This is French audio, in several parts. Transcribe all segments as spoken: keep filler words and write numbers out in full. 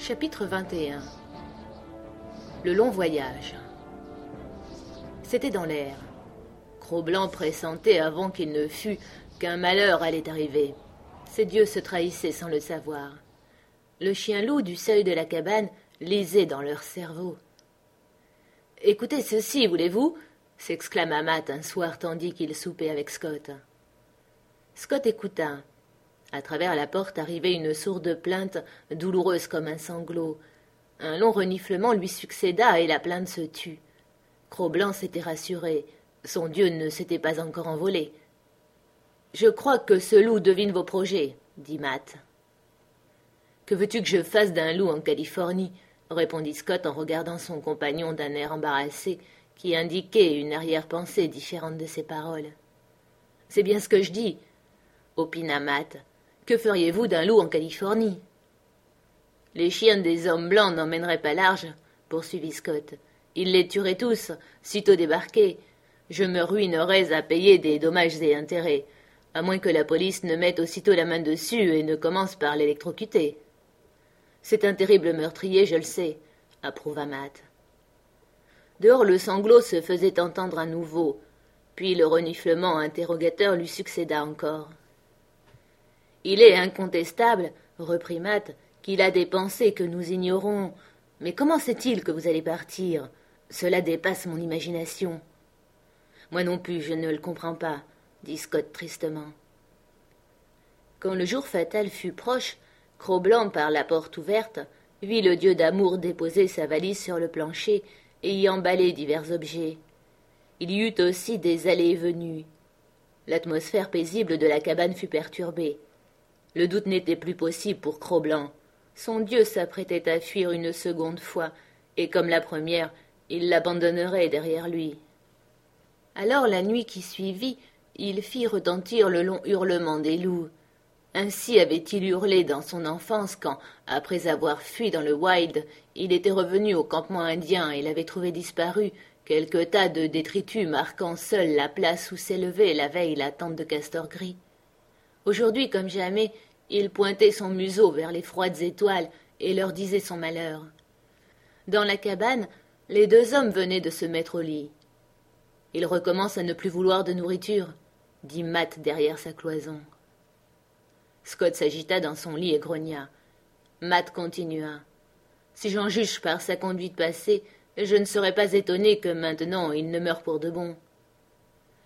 Chapitre vingt et un. Le long voyage. C'était dans l'air. Cro-Blanc pressentait avant qu'il ne fût qu'un malheur allait arriver. Ses dieux se trahissaient sans le savoir. Le chien-loup du seuil de la cabane lisait dans leur cerveau. « Écoutez ceci, voulez-vous » s'exclama Matt un soir tandis qu'il soupait avec Scott. Scott écouta. À travers la porte arrivait une sourde plainte, douloureuse comme un sanglot. Un long reniflement lui succéda et la plainte se tut. Cro-Blanc s'était rassuré. Son dieu ne s'était pas encore envolé. « Je crois que ce loup devine vos projets, » dit Matt. « Que veux-tu que je fasse d'un loup en Californie ?» répondit Scott en regardant son compagnon d'un air embarrassé qui indiquait une arrière-pensée différente de ses paroles. « C'est bien ce que je dis, » opina Matt. « Que feriez-vous d'un loup en Californie ?»« Les chiens des hommes blancs n'emmèneraient pas large, » poursuivit Scott. « Ils les tueraient tous, sitôt débarqués. Je me ruinerais à payer des dommages et intérêts, à moins que la police ne mette aussitôt la main dessus et ne commence par l'électrocuter. »« C'est un terrible meurtrier, je le sais, » approuva Matt. Dehors, le sanglot se faisait entendre à nouveau, puis le reniflement interrogateur lui succéda encore. « Il est incontestable, » reprit Matt, « qu'il a des pensées que nous ignorons. Mais comment sait-il que vous allez partir ? Cela dépasse mon imagination. »« Moi non plus, je ne le comprends pas, » dit Scott tristement. Quand le jour fatal fut proche, Cro-Blanc, par la porte ouverte, vit le dieu d'amour déposer sa valise sur le plancher et y emballer divers objets. Il y eut aussi des allées et venues. L'atmosphère paisible de la cabane fut perturbée. Le doute n'était plus possible pour Cro-Blanc. Son dieu s'apprêtait à fuir une seconde fois, et comme la première, il l'abandonnerait derrière lui. Alors la nuit qui suivit, il fit retentir le long hurlement des loups. Ainsi avait-il hurlé dans son enfance quand, après avoir fui dans le wild, il était revenu au campement indien et l'avait trouvé disparu, quelques tas de détritus marquant seuls la place où s'élevait la veille la tente de castor gris. Aujourd'hui, comme jamais, il pointait son museau vers les froides étoiles et leur disait son malheur. Dans la cabane, les deux hommes venaient de se mettre au lit. « Il recommence à ne plus vouloir de nourriture, » dit Matt derrière sa cloison. Scott s'agita dans son lit et grogna. Matt continua. « Si j'en juge par sa conduite passée, je ne serais pas étonné que maintenant il ne meure pour de bon. »« Ferme !»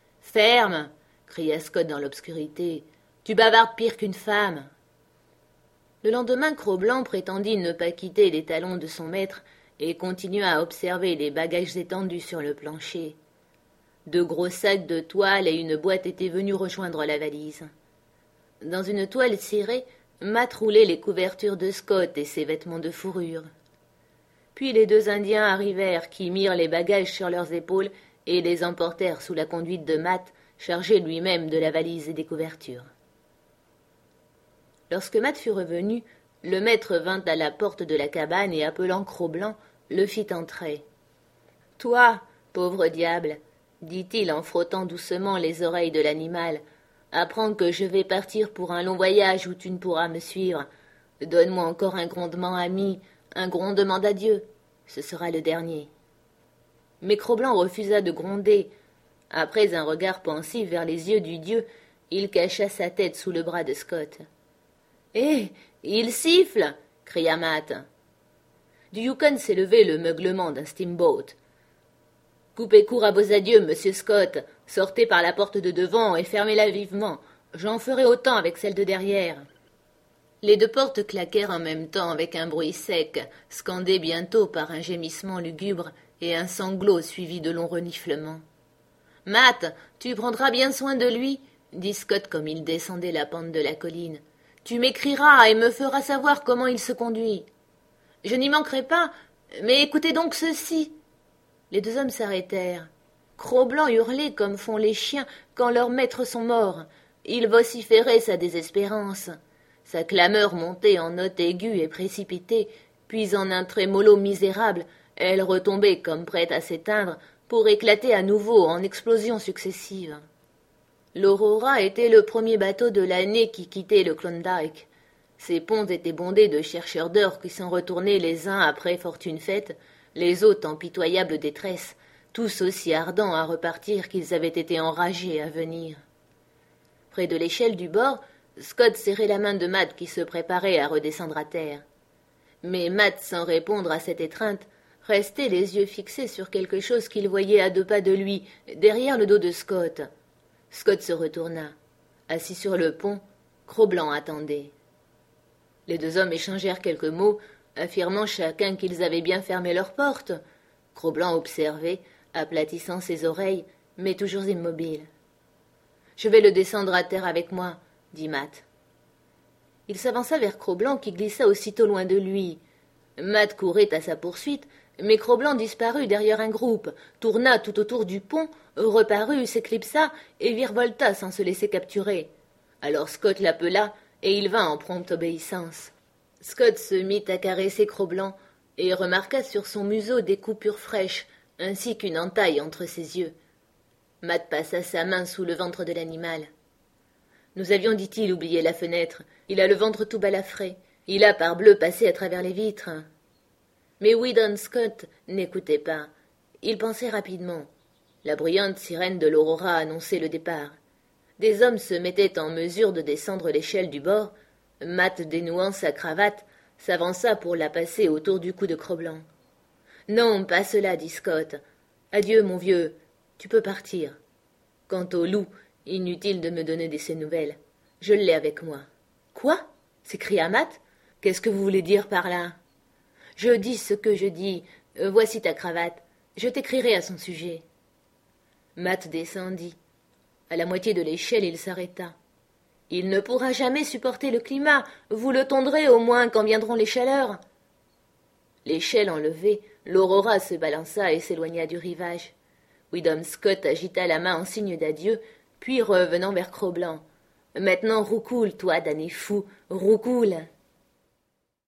cria Scott dans l'obscurité. « Tu bavardes pire qu'une femme !» Le lendemain, Cro-Blanc prétendit ne pas quitter les talons de son maître et continua à observer les bagages étendus sur le plancher. Deux gros sacs de toile et une boîte étaient venus rejoindre la valise. Dans une toile cirée, Matt roulait les couvertures de Scott et ses vêtements de fourrure. Puis les deux Indiens arrivèrent, qui mirent les bagages sur leurs épaules et les emportèrent sous la conduite de Matt, chargé lui-même de la valise et des couvertures. Lorsque Matt fut revenu, le maître vint à la porte de la cabane et, appelant Cro-Blanc, le fit entrer. « Toi, pauvre diable, » dit-il en frottant doucement les oreilles de l'animal, « apprends que je vais partir pour un long voyage où tu ne pourras me suivre. Donne-moi encore un grondement ami, un grondement d'adieu. Ce sera le dernier. » Mais Cro-Blanc refusa de gronder. Après un regard pensif vers les yeux du dieu, il cacha sa tête sous le bras de Scott. « Hé, il siffle !» cria Matt. Du Yukon s'élevait le meuglement d'un steamboat. « Coupez court à vos adieux, monsieur Scott. Sortez par la porte de devant et fermez-la vivement. J'en ferai autant avec celle de derrière. » Les deux portes claquèrent en même temps avec un bruit sec, scandé bientôt par un gémissement lugubre et un sanglot suivi de longs reniflements. « Matt, tu prendras bien soin de lui, » dit Scott comme il descendait la pente de la colline. « Tu m'écriras et me feras savoir comment il se conduit. »« Je n'y manquerai pas, mais écoutez donc ceci. » Les deux hommes s'arrêtèrent. Cro-Blanc hurlait comme font les chiens quand leurs maîtres sont morts. Il vociférait sa désespérance. Sa clameur montait en notes aiguës et précipitées, puis en un trémolo misérable, elle retombait comme prête à s'éteindre pour éclater à nouveau en explosions successives. L'Aurora était le premier bateau de l'année qui quittait le Klondike. Ces ponts étaient bondés de chercheurs d'or qui s'en retournaient les uns après fortune faite, les autres en pitoyable détresse, tous aussi ardents à repartir qu'ils avaient été enragés à venir. Près de l'échelle du bord, Scott serrait la main de Matt qui se préparait à redescendre à terre. Mais Matt, sans répondre à cette étreinte, restait les yeux fixés sur quelque chose qu'il voyait à deux pas de lui, derrière le dos de Scott. Scott se retourna. Assis sur le pont, Cro-Blanc attendait. Les deux hommes échangèrent quelques mots, affirmant chacun qu'ils avaient bien fermé leur porte. Cro-Blanc observait, aplatissant ses oreilles, mais toujours immobile. « Je vais le descendre à terre avec moi, » dit Matt. Il s'avança vers Cro-Blanc qui glissa aussitôt loin de lui. Matt courait à sa poursuite, mais Cro-Blanc disparut derrière un groupe, tourna tout autour du pont, reparut, s'éclipsa et virevolta sans se laisser capturer. Alors Scott l'appela, et il vint en prompte obéissance. Scott se mit à caresser Cro-Blanc et remarqua sur son museau des coupures fraîches, ainsi qu'une entaille entre ses yeux. Matt passa sa main sous le ventre de l'animal. « Nous avions, dit-il, oublié la fenêtre. Il a le ventre tout balafré. Il a, parbleu, passé à travers les vitres. » Mais Weedon Scott n'écoutait pas. Il pensait rapidement. La bruyante sirène de l'Aurora annonçait le départ. Des hommes se mettaient en mesure de descendre l'échelle du bord. Matt, dénouant sa cravate, s'avança pour la passer autour du cou de Cro-Blanc. « Non, pas cela, dit Scott. Adieu, mon vieux. Tu peux partir. Quant au loup, inutile de me donner de ses nouvelles. Je l'ai avec moi. »« Quoi » s'écria Matt. « Qu'est-ce que vous voulez dire par là ?»« Je dis ce que je dis. Euh, voici ta cravate. Je t'écrirai à son sujet. » Matt descendit. À la moitié de l'échelle, il s'arrêta. « Il ne pourra jamais supporter le climat. Vous le tondrez au moins quand viendront les chaleurs. » L'échelle enlevée, l'Aurora se balança et s'éloigna du rivage. Weedon Scott agita la main en signe d'adieu, puis revenant vers Cro-Blanc. « Maintenant roucoule, toi, damné fou, roucoule !»